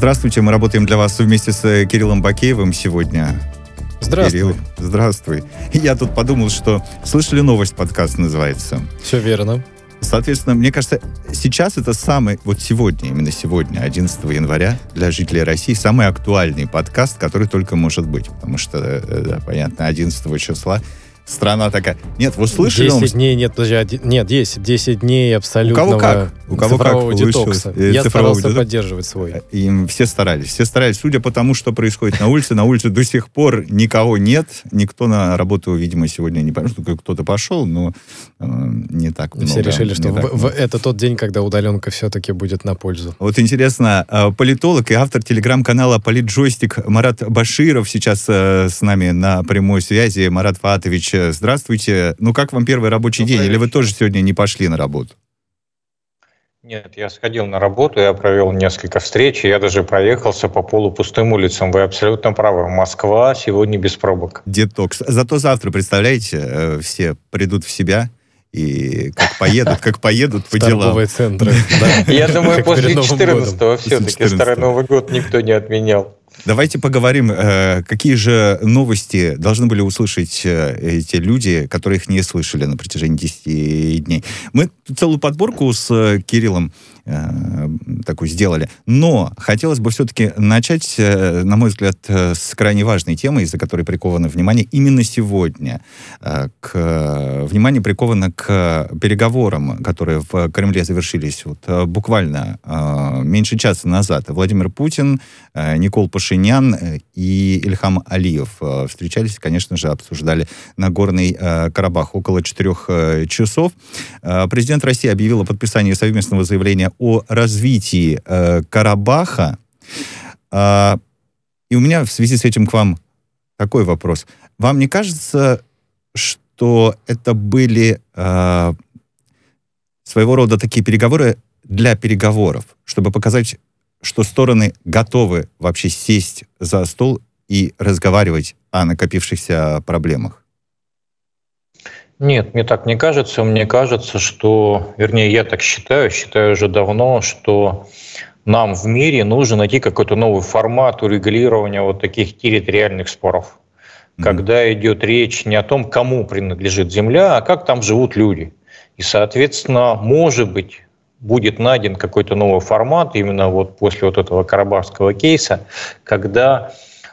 Здравствуйте, мы работаем для вас вместе с Кириллом Бакеевым сегодня. Здравствуй. Кирилл, здравствуй. Я тут подумал, что «Слышали новость» подкаст называется. Все верно. Соответственно, мне кажется, сейчас это самый, вот сегодня, именно сегодня, 11 января, для жителей России самый актуальный подкаст, который только может быть. Потому что, да, понятно, 11 числа страна такая. Нет, вы слышали? 10 дней, нет, подожди, нет, 10 дней абсолютного цифрового детокса. Я старался поддерживать свой. И все старались. Судя по тому, что происходит на улице до сих пор никого нет. Никто на работу, видимо, сегодня не пошел. Кто-то пошел, но не так много. Все решили, что это тот день, когда удаленка все-таки будет на пользу. Вот интересно, политолог и автор телеграм-канала «Политджойстик» Марат Баширов сейчас с нами на прямой связи. Марат Фаатович, здравствуйте. Ну, как вам первый рабочий день? Или вы тоже сегодня не пошли на работу? Нет, я сходил на работу, я провел несколько встреч, я даже проехался по полупустым улицам. Вы абсолютно правы. Москва сегодня без пробок. Детокс. Зато завтра, представляете, все придут в себя и как поедут по делам. Торговые центры. Я думаю, после 14-го все-таки Старый Новый год никто не отменял. Давайте поговорим, какие же новости должны были услышать эти люди, которые их не слышали на протяжении 10 дней. Мы целую подборку с Кириллом такую сделали, но хотелось бы все-таки начать, на мой взгляд, с крайне важной темы, из-за которой приковано внимание именно сегодня. Внимание приковано к переговорам, которые в Кремле завершились вот буквально меньше часа назад. Владимир Путин, Никол Пашинян и Ильхам Алиев встречались, конечно же, обсуждали Нагорный Карабах около 4 часов. Президент России объявил о подписании совместного заявления о развитии Карабаха. И у меня в связи с этим к вам такой вопрос. Вам не кажется, что это были своего рода такие переговоры для переговоров, чтобы показать, что стороны готовы вообще сесть за стол и разговаривать о накопившихся проблемах? Нет, мне так не кажется. Мне кажется, что, вернее, я так считаю уже давно, что нам в мире нужно найти какой-то новый формат урегулирования вот таких территориальных споров. Когда идет речь не о том, кому принадлежит земля, а как там живут люди. И, соответственно, может быть, будет найден какой-то новый формат именно вот после вот этого карабахского кейса, когда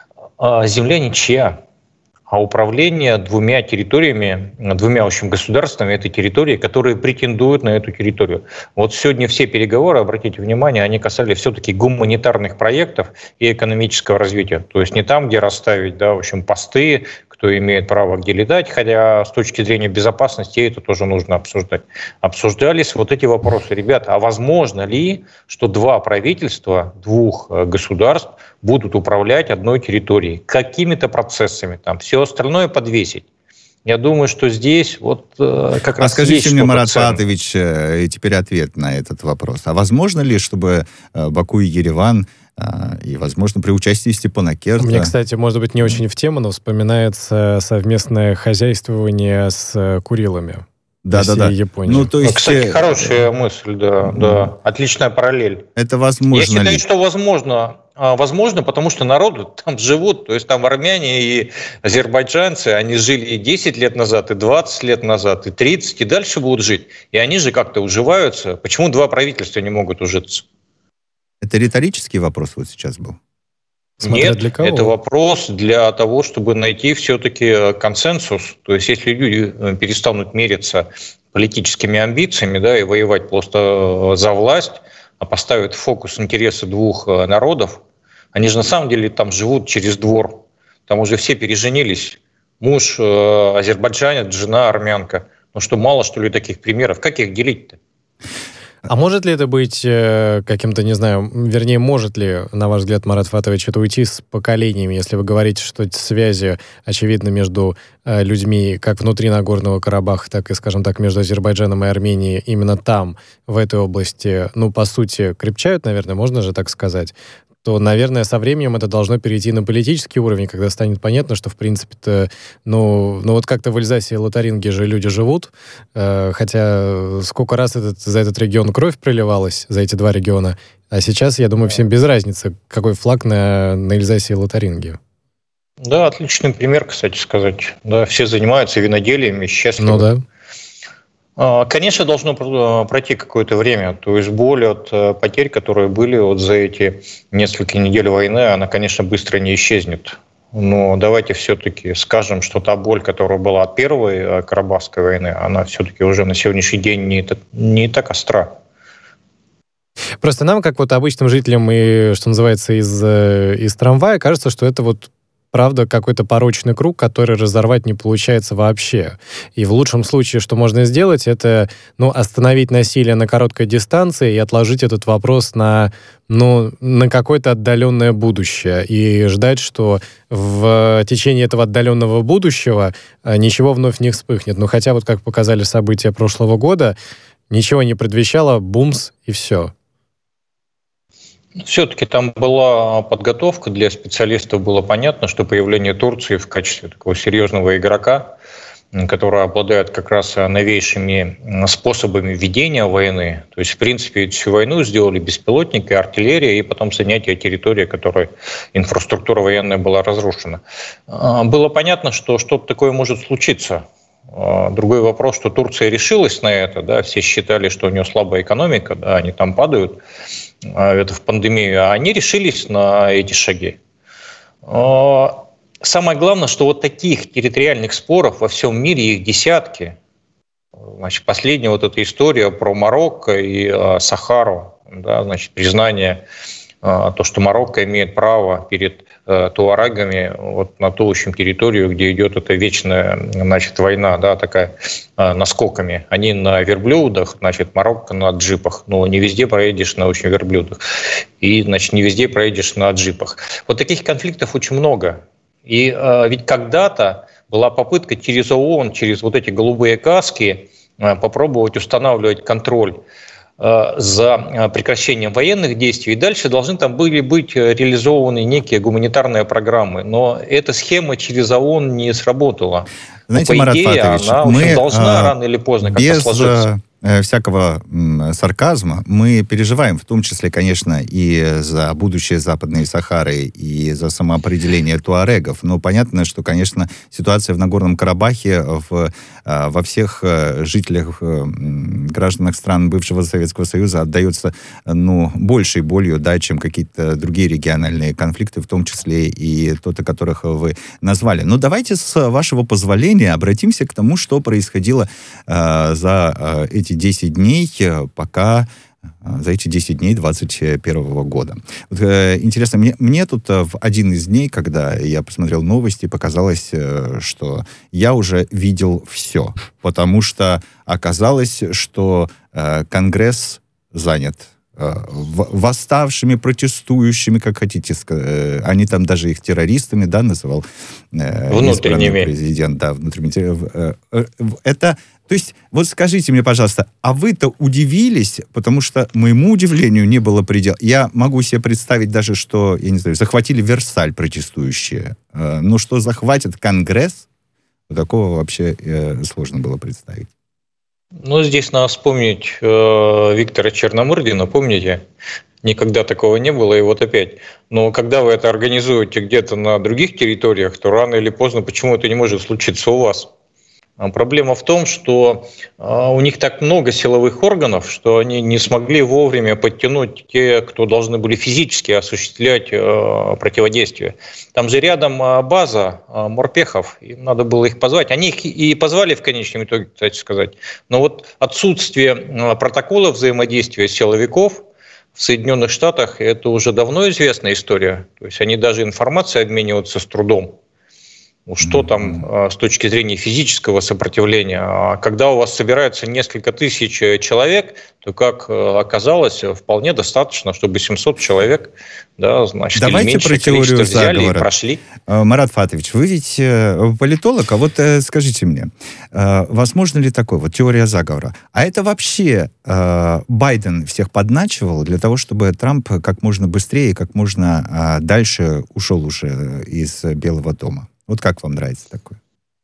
земля ничья, а управление двумя территориями, двумя, в общем, государствами этой территории, которые претендуют на эту территорию. Вот сегодня все переговоры, обратите внимание, они касались все-таки гуманитарных проектов и экономического развития. То есть не там, где расставить, да, в общем, посты, кто имеет право где летать, хотя с точки зрения безопасности это тоже нужно обсуждать. Обсуждались вот эти вопросы. Ребята, а возможно ли, что два правительства, двух государств будут управлять одной территорией, какими-то процессами, там, все остальное подвесить? Я думаю, что здесь вот как раз скажите мне, Марат Фаатович, теперь ответ на этот вопрос. А возможно ли, чтобы Баку и Ереван и, возможно, при участии Степана Керта... Мне, кстати, может быть, не очень в тему, но вспоминается совместное хозяйствование с Курилами. Да. Ну, то есть, кстати, хорошая мысль, да. Отличная параллель. Это возможно. Я считаю, что возможно. Возможно, потому что народы там живут, то есть там армяне и азербайджанцы, они жили и 10 лет назад, и 20 лет назад, и 30, и дальше будут жить. И они же как-то уживаются. Почему два правительства не могут ужиться? Это риторический вопрос вот сейчас был? Нет, для кого? Это вопрос для того, чтобы найти все-таки консенсус. То есть если люди перестанут мериться политическими амбициями, да, и воевать просто за власть, а поставят в фокус интересы двух народов, они же на самом деле там живут через двор. Там уже все переженились. Муж азербайджанец, жена армянка. Ну что, мало что ли таких примеров? Как их делить-то? А может ли это быть каким-то, не знаю, вернее, может ли, на ваш взгляд, Марат Фаатович, это уйти с поколениями, если вы говорите, что связи, очевидно, между людьми как внутри Нагорного Карабаха, так и, скажем так, между Азербайджаном и Арменией именно там, в этой области, ну, по сути, крепчают, наверное, можно же так сказать, то, наверное, со временем это должно перейти на политический уровень, когда станет понятно, что, в принципе-то, ну вот как-то в Эльзасе и Лотаринге же люди живут, хотя сколько раз за этот регион кровь проливалась, за эти два региона, А сейчас, я думаю, всем без разницы, какой флаг на Эльзасе и Лотарингии. Да, отличный пример, кстати сказать. Да, все занимаются виноделием и счастливы. Ну да. Конечно, должно пройти какое-то время. То есть боль от потерь, которые были вот за эти несколько недель войны, она, конечно, быстро не исчезнет. Но давайте все-таки скажем, что та боль, которая была от первой Карабахской войны, она все-таки уже на сегодняшний день не так остра. Просто нам, как вот обычным жителям, и, что называется, из трамвая, кажется, что это вот правда какой-то порочный круг, который разорвать не получается вообще. И в лучшем случае, что можно сделать, это остановить насилие на короткой дистанции и отложить этот вопрос на какое-то отдаленное будущее. И ждать, что в течение этого отдаленного будущего ничего вновь не вспыхнет. Хотя вот как показали события прошлого года, ничего не предвещало, бумс, и все. Все-таки там была подготовка для специалистов. Было понятно, что появление Турции в качестве такого серьезного игрока, который обладает как раз новейшими способами ведения войны. То есть, в принципе, всю войну сделали беспилотники, артиллерия и потом занятие территории, которой инфраструктура военная была разрушена. Было понятно, что что-то такое может случиться. Другой вопрос, что Турция решилась на это, да, все считали, что у нее слабая экономика, да, они там падают, это в пандемию, а они решились на эти шаги. Самое главное, что вот таких территориальных споров во всем мире их десятки. Значит, последняя вот эта история про Марокко и Сахару, да, значит, признание то, что Марокко имеет право перед туарегами вот на ту, в общем, территорию, где идет эта вечная, значит, война, да, такая наскоками. Они на верблюдах, значит, Марокко на джипах. Но не везде проедешь на, в общем, верблюдах. И, значит, не везде проедешь на джипах. Вот таких конфликтов очень много. И ведь когда-то была попытка через ООН, через вот эти голубые каски попробовать устанавливать контроль за прекращением военных действий. И дальше должны там были быть реализованы некие гуманитарные программы. Но эта схема через ООН не сработала. Знаете, по Марат идее, Фатович, она мы должна рано или поздно как-то сложиться. Всякого сарказма мы переживаем, в том числе, конечно, и за будущее Западной Сахары, и за самоопределение туарегов. Но понятно, что, конечно, ситуация в Нагорном Карабахе во всех жителях, гражданах стран бывшего Советского Союза отдается большей болью, да, чем какие-то другие региональные конфликты, в том числе и тот, о которых вы назвали. Но давайте, с вашего позволения, обратимся к тому, что происходило за эти 10 дней, пока за эти 10 дней 2021 года. Вот, интересно, мне тут в один из дней, когда я посмотрел новости, показалось, что я уже видел все, потому что оказалось, что Конгресс занят восставшими, протестующими, как хотите сказать. Они там даже их террористами, да, называл внутренними президент, да, внутренними. Это, то есть, вот скажите мне, пожалуйста, а вы-то удивились, потому что моему удивлению не было предела. Я могу себе представить даже, что, я не знаю, захватили Версаль протестующие. Но что захватит Конгресс, такого вообще сложно было представить. Здесь надо вспомнить Виктора Черномырдина, помните? Никогда такого не было, и вот опять. Но когда вы это организуете где-то на других территориях, то рано или поздно почему это не может случиться у вас? Проблема в том, что у них так много силовых органов, что они не смогли вовремя подтянуть те, кто должны были физически осуществлять противодействие. Там же рядом база морпехов, им надо было их позвать. Они их и позвали в конечном итоге, кстати сказать. Но вот отсутствие протокола взаимодействия силовиков в Соединенных Штатах – это уже давно известная история. То есть они даже информацией обмениваются с трудом. Что там с точки зрения физического сопротивления? А когда у вас собирается несколько тысяч человек, то, как оказалось, вполне достаточно, чтобы 700 человек, да, значит, давайте или меньше про теорию взяли заговора. И прошли. Марат Фатович, вы ведь политолог, а вот скажите мне, возможно ли такое, вот теория заговора? А это вообще Байден всех подначивал для того, чтобы Трамп как можно быстрее, как можно дальше ушел уже из Белого дома? Вот как вам нравится такое?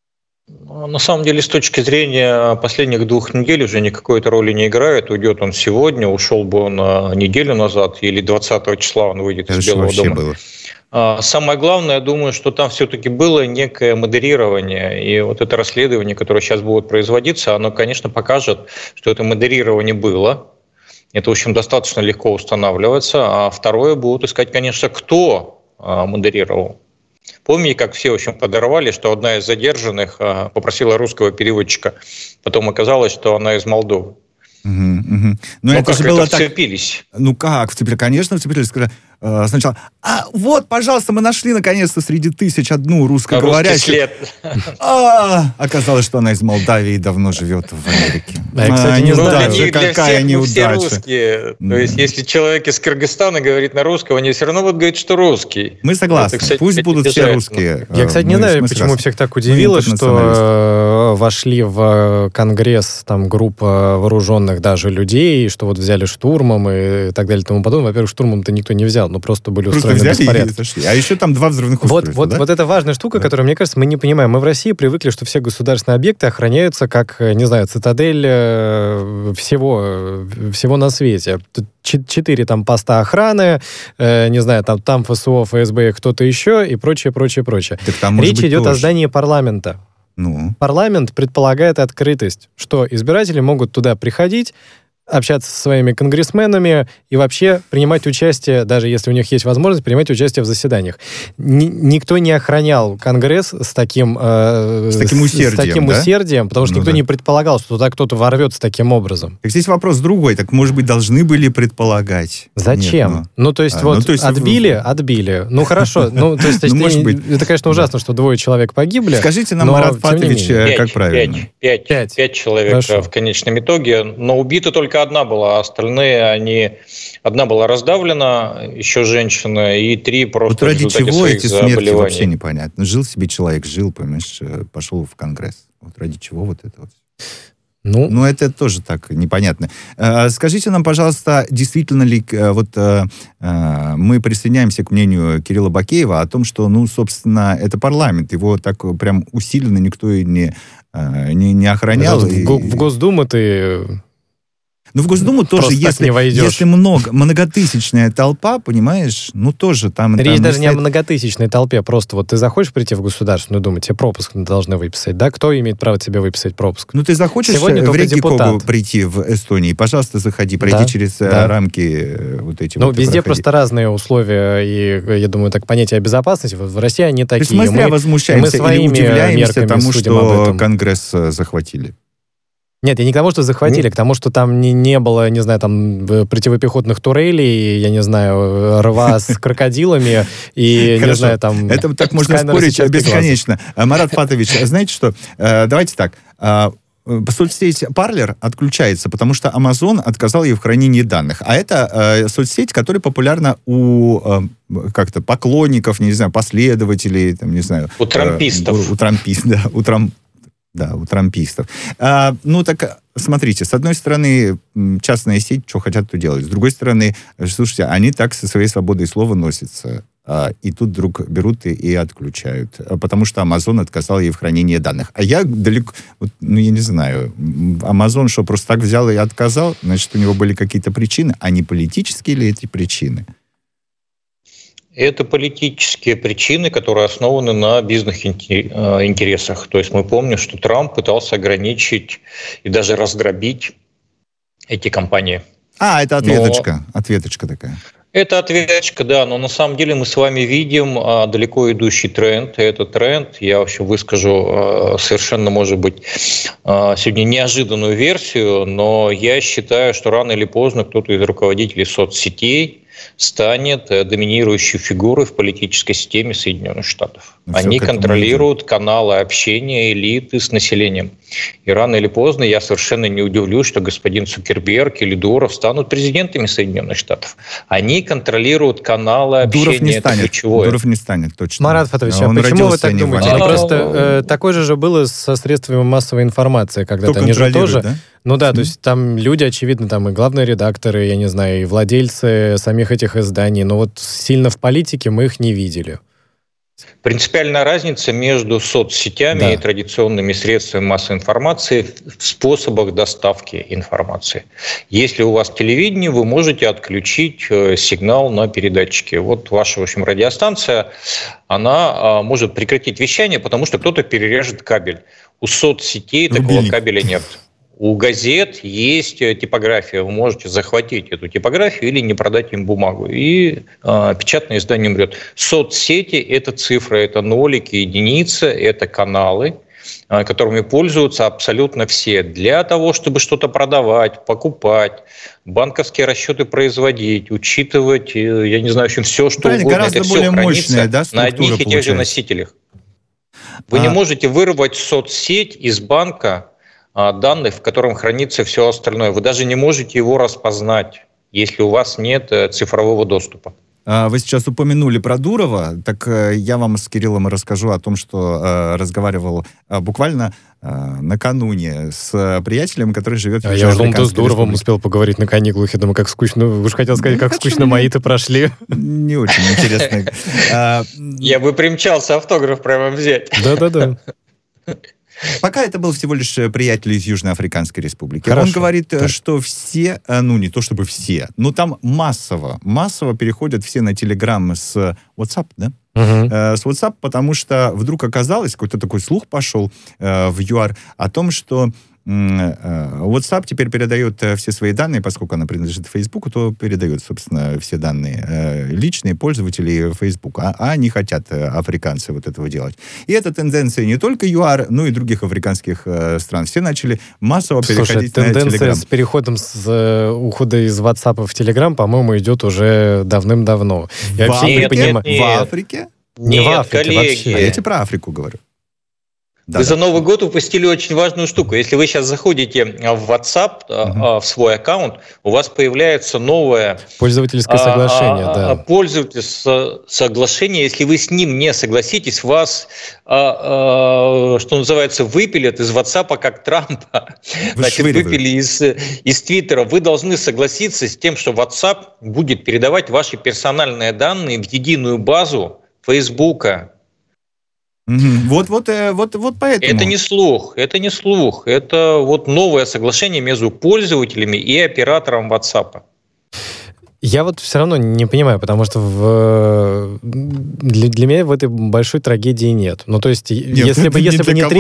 На самом деле, с точки зрения последних 2 недель уже никакой это роли не играет. Уйдет он сегодня, ушел бы он неделю назад, или 20 числа он выйдет из Белого дома. Было. Самое главное, я думаю, что там все-таки было некое модерирование. И вот это расследование, которое сейчас будет производиться, оно, конечно, покажет, что это модерирование было. Это, в общем, достаточно легко устанавливается. А второе, будут искать, конечно, кто модерировал. Помните, как все, в общем, подорвали, что одна из задержанных попросила русского переводчика. Потом оказалось, что она из Молдовы. Но это как же было это вцепились? Ну как вцепились? Конечно, вцепились. Сначала, вот, пожалуйста, мы нашли наконец-то среди тысяч одну русскоговорящую. Оказалось, что она из Молдавии и давно живет в Америке. Я, кстати, не знаю. Какая неудача. Все русские. То есть, если человек из Кыргызстана говорит на русском, они все равно будут говорить, что русский. Мы согласны. Это, кстати, пусть будут все русские. Я, кстати, не знаю, почему всех так удивило, что вошли в Конгресс там группа вооруженных даже людей, что вот взяли штурмом и так далее и тому подобное. Во-первых, штурмом-то никто не взял. Ну, просто были устроены беспорядки. А еще там 2 взрывных устройства, да? Вот это важная штука, которую, мне кажется, мы не понимаем. Мы в России привыкли, что все государственные объекты охраняются как, не знаю, цитадель всего на свете. 4 там поста охраны, не знаю, там ФСО, ФСБ, кто-то еще и прочее. Речь идет о здании парламента. Парламент предполагает открытость, что избиратели могут туда приходить, общаться со своими конгрессменами и вообще принимать участие, даже если у них есть возможность, принимать участие в заседаниях. Никто не охранял Конгресс с таким усердием, потому что никто не предполагал, что туда кто-то ворвется таким образом. Так здесь вопрос другой. Так, может быть, должны были предполагать? Зачем? То есть отбили. Ну, хорошо. Это, конечно, ужасно, что 2 человек погибли. Скажите нам, Марат Фатович, как правильно? 5 человек в конечном итоге, но убиты только одна была, а остальные, одна была раздавлена, еще женщина, и 3 просто ради чего эти смерти вообще непонятно. Жил себе человек, понимаешь, пошел в Конгресс. Вот ради чего вот это вот? Ну, это тоже так непонятно. Скажите нам, пожалуйста, действительно ли мы присоединяемся к мнению Кирилла Бакеева о том, что, собственно, это парламент, его так прям усиленно никто и не охранял. В Госдуму ты... в Госдуму тоже, если многотысячная толпа, понимаешь, тоже там... Речь даже не о многотысячной толпе, просто вот ты захочешь прийти в Государственную Думу, тебе пропуск должны выписать, да? Кто имеет право тебе выписать пропуск? Ты захочешь сегодня в Рейкьявик прийти в Эстонии, пожалуйста, заходи, пройди через рамки вот эти вот. Везде просто разные условия, и, я думаю, так понятие безопасности, в России они такие. То есть мы зря возмущаемся или удивляемся тому, что Конгресс захватили? Нет, я не к тому, что захватили, к тому, что там не было, не знаю, там противопехотных турелей, я не знаю, рва с крокодилами и, не знаю, там... Это так можно спорить бесконечно. Марат Фатович, знаете что? Давайте так. Соцсеть Parler отключается, потому что Amazon отказал ей в хранении данных. А это соцсеть, которая популярна у поклонников, не знаю, последователей, там, не знаю... У трампистов. У трампистов. Так, смотрите, с одной стороны, частная сеть, что хотят, то делают. С другой стороны, слушайте, они так со своей свободой слова носятся. И тут вдруг берут и отключают. Потому что Amazon отказал ей в хранении данных. А я далеко... я не знаю. Amazon что, просто так взял и отказал? Значит, у него были какие-то причины. А не политические ли эти причины? Это политические причины, которые основаны на бизнес-интересах. То есть мы помним, что Трамп пытался ограничить и даже раздробить эти компании. Это ответочка. Ответочка такая. Это ответочка, да, но на самом деле мы с вами видим далеко идущий тренд. И этот тренд, я вообще выскажу совершенно, может быть, сегодня неожиданную версию, но я считаю, что рано или поздно кто-то из руководителей соцсетей станет доминирующей фигурой в политической системе Соединенных Штатов. Они контролируют каналы общения элиты с населением. И рано или поздно я совершенно не удивлюсь, что господин Цукерберг или Дуров станут президентами Соединенных Штатов. Они контролируют каналы общения. Дуров не станет, точно. Марат Фатович, почему вы так думаете? Просто такое же было со средствами массовой информации когда-то. Они же тоже... Да? То есть там люди, очевидно, там и главные редакторы, я не знаю, и владельцы самих этих изданий, но вот сильно в политике мы их не видели. Принципиальная разница между соцсетями и традиционными средствами массовой информации в способах доставки информации. Если у вас телевидение, вы можете отключить сигнал на передатчике. Вот ваша, в общем, радиостанция, она может прекратить вещание, потому что кто-то перережет кабель. У соцсетей такого кабеля нет. У газет есть типография, вы можете захватить эту типографию или не продать им бумагу, и печатное издание умрет. Соцсети – это цифры, это нолики, единицы, это каналы, которыми пользуются абсолютно все. Для того, чтобы что-то продавать, покупать, банковские расчеты производить, учитывать, я не знаю, в общем, все, что угодно. Гораздо это более все мощная, хранится на одних и тех же носителях. Вы не можете вырвать соцсеть из банка данных, в котором хранится все остальное. Вы даже не можете его распознать, если у вас нет цифрового доступа. Вы сейчас упомянули про Дурова, так я вам с Кириллом расскажу о том, что разговаривал буквально накануне с приятелем, который живет в Южноафриканской Республике. Я с Дуровым успел поговорить на каникулах, я думаю, как скучно, уж хотел сказать, как скучно мои-то прошли. Не очень интересно. Я бы примчался автограф прямо взять. Да-да-да. Пока это был всего лишь приятель из Южноафриканской Республики. Хорошо. Он говорит, что все, не то чтобы все, но там массово переходят все на Telegram с WhatsApp, да? С WhatsApp, потому что вдруг оказалось, какой-то такой слух пошел в ЮАР о том, что WhatsApp теперь передает все свои данные, поскольку она принадлежит Фейсбуку, то передает, собственно, все данные личные пользователей Facebook, а они хотят, африканцы, вот этого делать. И эта тенденция не только ЮАР, но и других африканских стран. Все начали массово переходить на Telegram. Тенденция с переходом с ухода из WhatsApp в Telegram, по-моему, идет уже давным-давно. В Африке? Не в Африке вообще. А я тебе про Африку говорю. Вы за Новый год упустили очень важную штуку. Если вы сейчас заходите в WhatsApp, в свой аккаунт, у вас появляется новое пользовательское соглашение. Пользовательское соглашение. Если вы с ним не согласитесь, вас, что называется, выпилят из WhatsApp, как Трампа. Значит, выпили из Твиттера. Вы должны согласиться с тем, что WhatsApp будет передавать ваши персональные данные в единую базу Фейсбука. Вот поэтому. Это не слух. Это вот новое соглашение между пользователями и оператором WhatsApp. Я вот все равно не понимаю, потому что для меня в этой большой трагедии нет. Ну, то есть, если бы не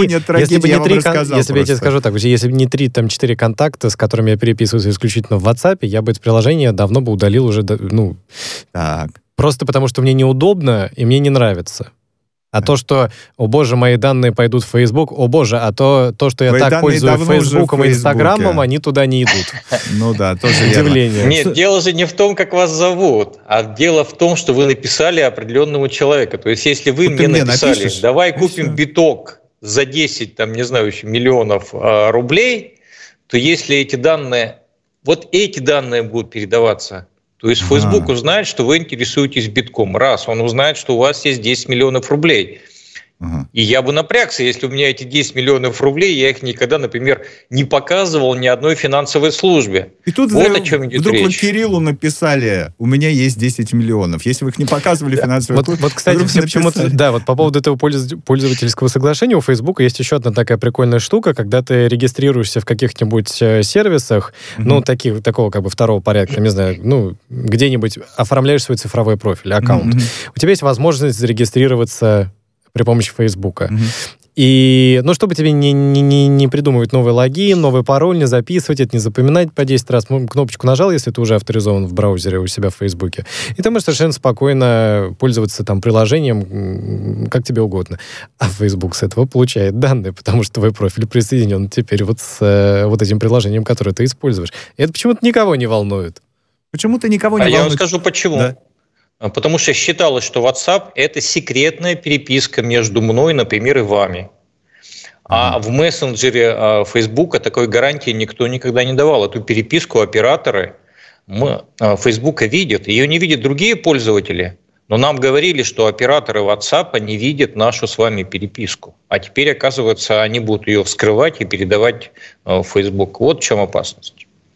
я тебе скажу так, если бы не 3-4 контакта, с которыми я переписываюсь исключительно в WhatsApp, я бы это приложение давно бы удалил уже, Так. Просто потому, что мне неудобно и мне не нравится. А то, что, о боже, мои данные пойдут в Facebook, о боже, а то что я так пользуюсь Фейсбуком и Инстаграмом, они туда не идут. Ну да, тоже удивление. Нет, дело же не в том, как вас зовут, а дело в том, что вы написали определенного человека. То есть, если вы мне написали, давай купим биток за 10, миллионов рублей, то если эти данные будут передаваться, то есть Facebook узнает, что вы интересуетесь битком. Раз, он узнает, что у вас есть 10 миллионов рублей. И я бы напрягся, если у меня эти 10 миллионов рублей, я их никогда, например, не показывал ни одной финансовой службе. И тут вот о чем идет вдруг речь. Вот Кириллу написали, у меня есть 10 миллионов. Если вы их не показывали финансовой службе... Вот, кстати, все почему-то... Да, вот по поводу этого пользовательского соглашения у Facebook есть еще одна такая прикольная штука, когда ты регистрируешься в каких-нибудь сервисах, такого как бы второго порядка, не знаю, где-нибудь оформляешь свой цифровой профиль, аккаунт. У тебя есть возможность зарегистрироваться при помощи Фейсбука. И, чтобы тебе не придумывать новый логин, новый пароль, не записывать это, не запоминать по 10 раз, кнопочку нажал, если ты уже авторизован в браузере у себя в Фейсбуке, и ты можешь совершенно спокойно пользоваться там приложением, как тебе угодно. А Facebook с этого получает данные, потому что твой профиль присоединен теперь вот с вот этим приложением, которое ты используешь. И это почему-то никого не волнует. Почему-то никого не волнует. Я вам скажу, почему. Да. Потому что считалось, что WhatsApp – это секретная переписка между мной, например, и вами. А в мессенджере Facebook такой гарантии никто никогда не давал. Эту переписку операторы Facebook видят. Ее не видят другие пользователи. Но нам говорили, что операторы WhatsApp не видят нашу с вами переписку. А теперь, оказывается, они будут ее вскрывать и передавать в Facebook. Вот в чем опасность.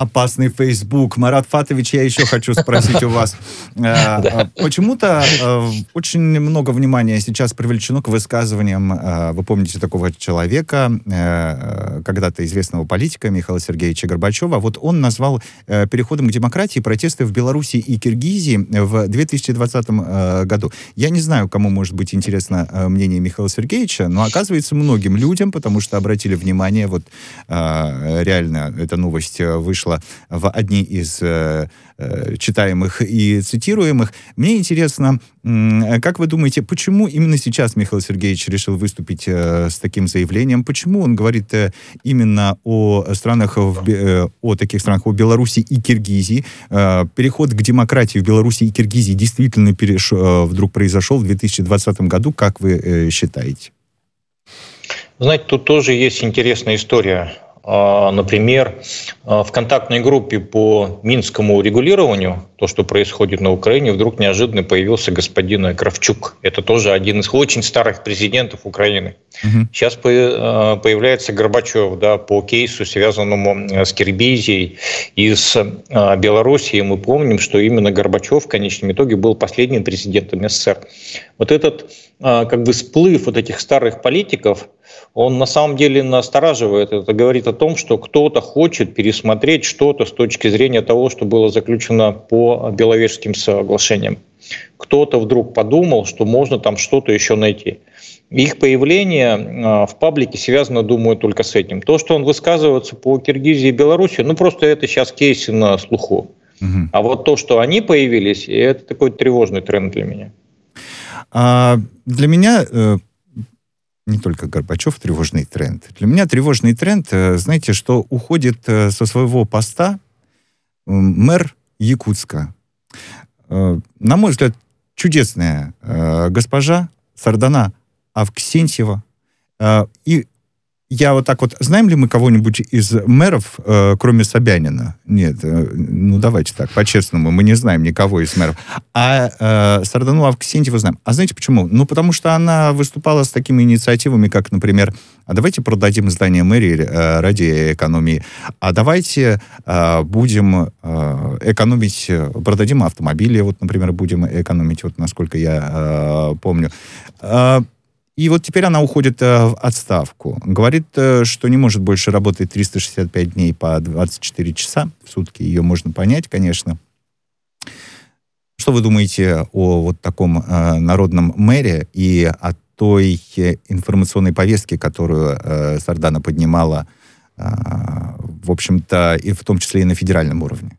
опасный Facebook. Марат Фатович, я еще хочу спросить у вас. Почему-то очень много внимания сейчас привлечено к высказываниям, вы помните такого человека, когда-то известного политика Михаила Сергеевича Горбачева. Вот он назвал переходом к демократии протесты в Беларуси и Киргизии в 2020 году. Я не знаю, кому может быть интересно мнение Михаила Сергеевича, но оказывается многим людям, потому что обратили внимание, вот реально эта новость вышла в одни из читаемых и цитируемых. Мне интересно, как вы думаете, почему именно сейчас Михаил Сергеевич решил выступить с таким заявлением? Почему он говорит именно о странах, о таких странах, о Беларуси и Киргизии? Переход к демократии в Беларуси и Киргизии действительно вдруг произошел в 2020 году, как вы считаете? Знаете, тут тоже есть интересная история. Например, в контактной группе по минскому регулированию, то, что происходит на Украине, вдруг неожиданно появился господин Кравчук. Это тоже один из очень старых президентов Украины. Сейчас появляется Горбачев, да, по кейсу, связанному с Киргизией и с Белоруссией. Мы помним, что именно Горбачев в конечном итоге был последним президентом СССР. Вот этот как бы всплыв вот этих старых политиков, он на самом деле настораживает. Это говорит о том, что кто-то хочет пересмотреть что-то с точки зрения того, что было заключено по Беловежским соглашениям. Кто-то вдруг подумал, что можно там что-то еще найти. Их появление в паблике связано, думаю, только с этим. То, что он высказывается по Киргизии и Беларуси, ну просто это сейчас кейсы на слуху. А вот то, что они появились, это такой тревожный тренд для меня. Для меня не только Горбачев тревожный тренд. Для меня тревожный тренд, знаете, что уходит со своего поста мэр Якутска. На мой взгляд, чудесная госпожа Сардана Авксентьева. И я вот так вот... Знаем ли мы кого-нибудь из мэров, кроме Собянина? Нет, ну давайте так, по-честному, мы не знаем никого из мэров. А Сардану Авксентьеву знаем. А знаете почему? Ну, потому что она выступала с такими инициативами, как, например, а давайте продадим здание мэрии ради экономии, а давайте будем экономить, продадим автомобили, вот, например, будем экономить, вот насколько я помню. И вот теперь она уходит в отставку. Говорит, что не может больше работать 365 дней по 24 часа в сутки. Ее можно понять, конечно. Что вы думаете о вот таком народном мэре и о той информационной повестке, которую Сардана поднимала, в общем-то, и в том числе и на федеральном уровне?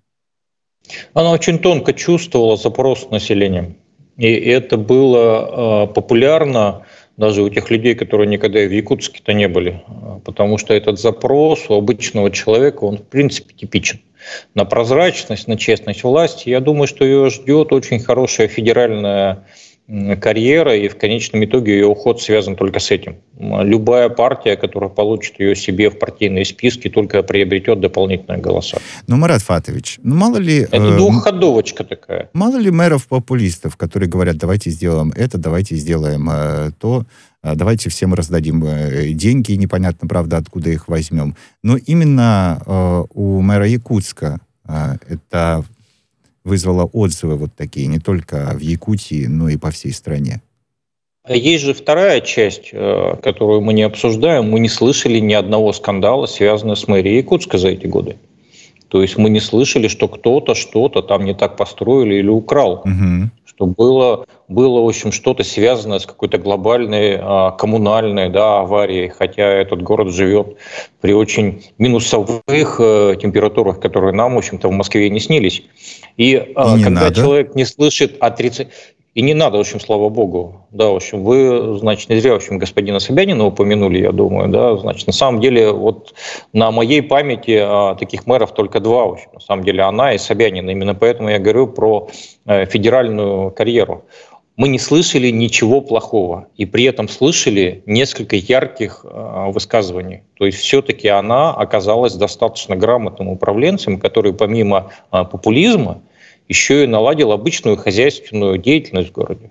Она очень тонко чувствовала запрос населения. И это было популярно даже у тех людей, которые никогда и в Якутске-то не были. Потому что этот запрос у обычного человека, он в принципе типичен. На прозрачность, на честность власти. Я думаю, что ее ждет очень хорошая федеральная карьера, и в конечном итоге ее уход связан только с этим. Любая партия, которая получит ее себе в партийные списки, только приобретет дополнительные голоса. Ну, Марат Фатович, ну мало ли... Это двухходовочка такая. Мало ли мэров-популистов, которые говорят, давайте сделаем это, давайте сделаем то, давайте всем раздадим деньги, непонятно, правда, откуда их возьмем. Но именно у мэра Якутска это... вызвало отзывы вот такие, не только в Якутии, но и по всей стране. Есть же вторая часть, которую мы не обсуждаем. Мы не слышали ни одного скандала, связанного с мэрией Якутска за эти годы. То есть мы не слышали, что кто-то что-то там не так построили или украл. Что было, в общем, что-то связанное с какой-то глобальной коммунальной аварией, хотя этот город живет при очень минусовых температурах, которые нам, в общем-то, в Москве не снились. И когда надо. Человек не слышит отрицательных... И не надо, в общем, слава богу. Да, в общем, вы, значит, не зря, в общем, господина Собянина упомянули, я думаю, да, значит, на самом деле, вот на моей памяти таких мэров только два, в общем, на самом деле, она и Собянин. Именно поэтому я говорю про федеральную карьеру. Мы не слышали ничего плохого, и при этом слышали несколько ярких высказываний. То есть все-таки она оказалась достаточно грамотным управленцем, который помимо популизма еще и наладил обычную хозяйственную деятельность в городе.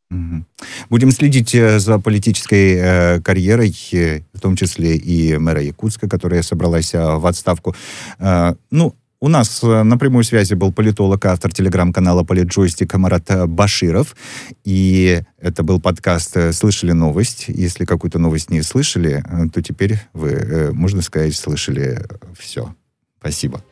Будем следить за политической карьерой, в том числе и мэра Якутска, которая собралась в отставку. Ну, У нас на прямой связи был политолог, автор телеграм-канала «Политджойстик» Марат Баширов. И это был подкаст «Слышали новость». Если какую-то новость не слышали, то теперь вы, можно сказать, слышали все. Спасибо.